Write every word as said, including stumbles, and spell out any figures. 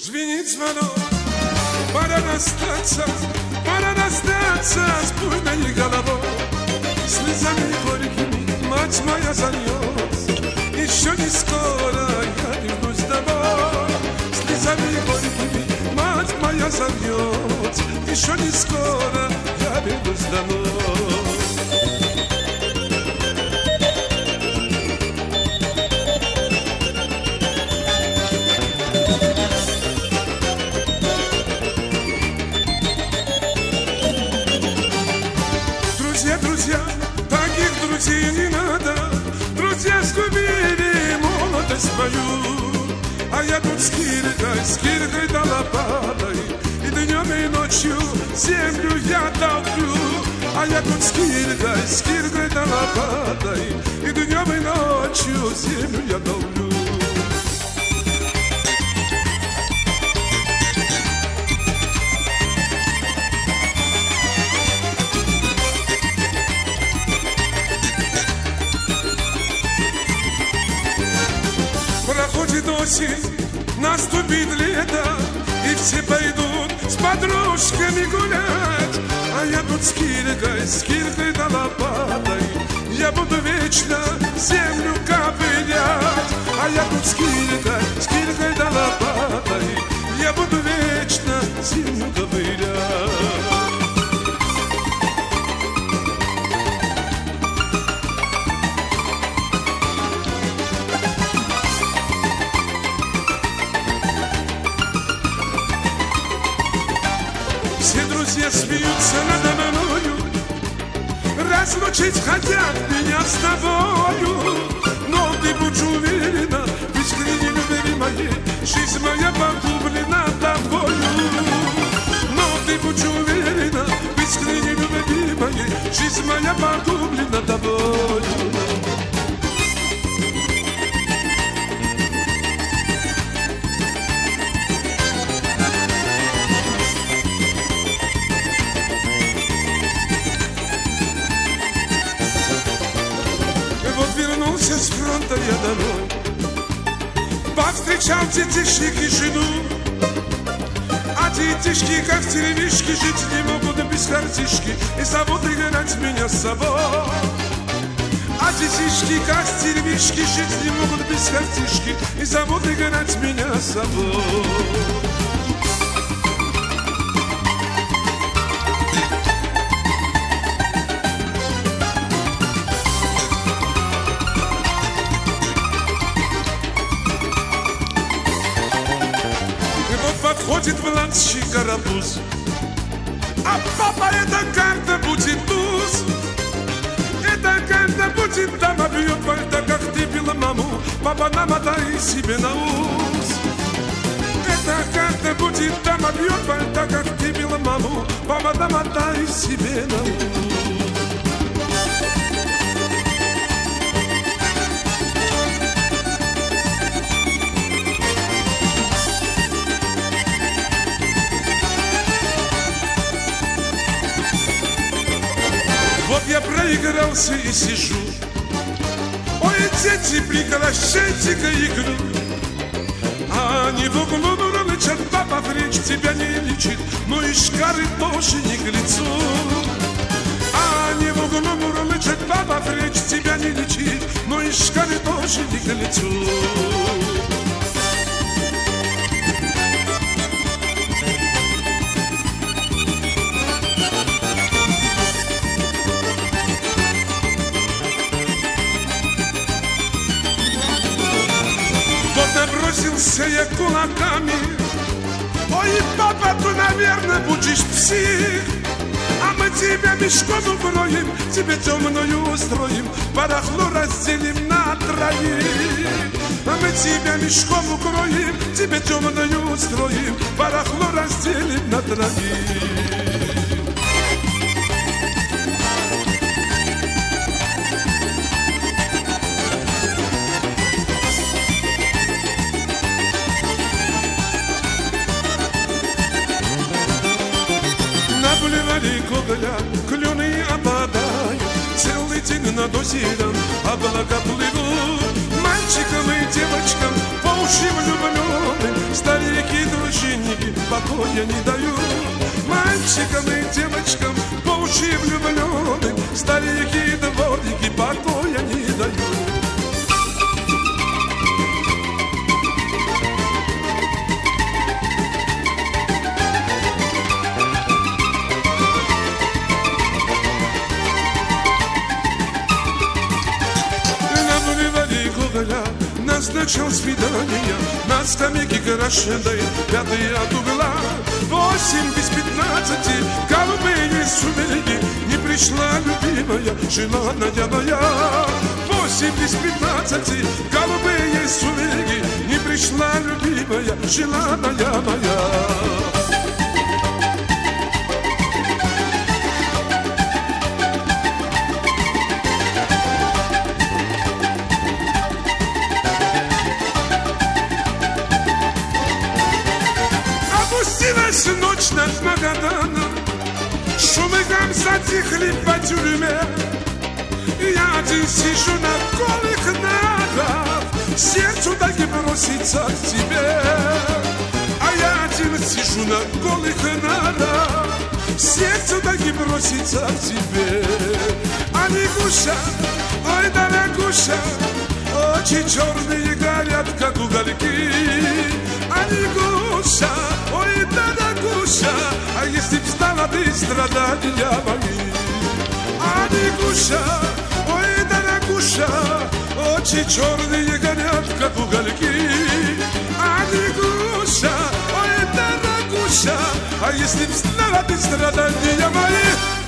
Звенит звонок, пора расстаться, пора расстаться с буйной головой. Слезами горькими мать моя зальет, еще не скоро я вернусь домой. Слезами горькими мать моя зальет, еще не скоро я вернусь домой. Друзья, таких друзей не надо. Друзья сгубили молодость мою. А я тут с киркой, с киркой да лопатой, и днем и ночью землю я долблю. А я тут с киркой, с киркой да лопатой, и днем и ночью землю я долблю. Проходит осень, наступит лето, и все пойдут с подружками гулять. А я тут с киркой, с киркой да лопатой, я буду вечно землю ковырять. А я тут с киркой, с киркой да лопатой, я буду вечно землю ковырять. Все друзья смеются надо мною, разлучить хотят меня с тобою. Но ты будь уверена, в искренней любви моей жизнь моя погублена тобою. Но ты будь уверена, в искренней любви моей жизнь моя погублена тобою. Вернулся с фронта я домой, повстречал детишек и жену. А детишки, как деревишки, жить не могут без картишки, и зовут играть меня с собой. А детишки, как деревишки, жить не могут без картишки, и зовут играть меня с собой. Подходит младший карапуз, а папа, эта карта будет туз. Эта карта будет, дама бьет пальто, как ты била маму. Папа, намотай себе на ус. Эта карта будет, дама бьет пальто, как ты била маму. Папа, намотай себе на ус. Вот я проигрался и сижу. Ой, дети, прекращайте-ка игру. А они в углу мурлычат, папа в речь тебя не лечит, но и шкары тоже не к лицу. А они в углу мурлычат, папа в речь тебя не лечит, но и шкары тоже не к лицу. Набросился я кулаками. Ой, папа, ты, наверное, будешь псих. А мы тебя мешком укроем, тебе темную устроим, барахло разделим на троих. А мы тебя мешком укроем, тебе темную устроим, барахло разделим на троих. Гоголя клюны опадают, целый день над озером облака плывут. Мальчикам и девочкам по уши влюбленным старики дружи покоя не дают. Мальчикам и девочкам, поучи влюбленных, старики и дворники покоя не дают. Назначил свидание на скамейке крашеной, пятый от угла. Восемь без пятнадцати, голубые сумерки, не пришла любимая, желанная моя. Восемь без пятнадцати, голубые сумерки, не пришла любимая, желанная моя. Опустилась ночь над Магаданом, шум и гам затихли по тюрьме. Я один сижу на голых нарах, сердцу так и бросится к тебе. А я один сижу на голых нарах, сердцу так и бросится к тебе. Они гуся, ой, дорогуша, очи черные горят, как угольки. Они гуся, ой, дорогуша, а если б знала ты страдания мои. Они гуся, ой, дорогуша, очи черные горят, как угольки. Они гуся, ой, дорогуша, а если б знала ты страдания мои.